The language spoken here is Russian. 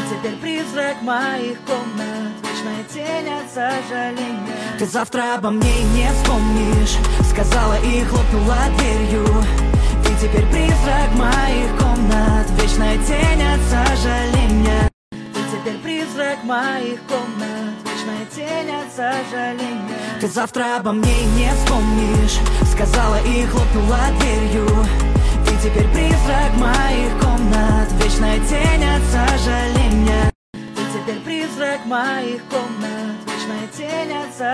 теперь призрак моих комнат, вечная тень от сожаления. Ты завтра обо мне и не вспомнишь, сказала и хлопнула дверью. Ты теперь призрак моих комнат, вечная тень от сожаления. Ты теперь призрак моих комнат, вечная тень от сожаления. Ты завтра обо мне и не вспомнишь, сказала и хлопнула дверью. Ты теперь призрак моих комнат, вечная тень от сожаления. Ты теперь призрак моих комнат, вечная тень от сожаления.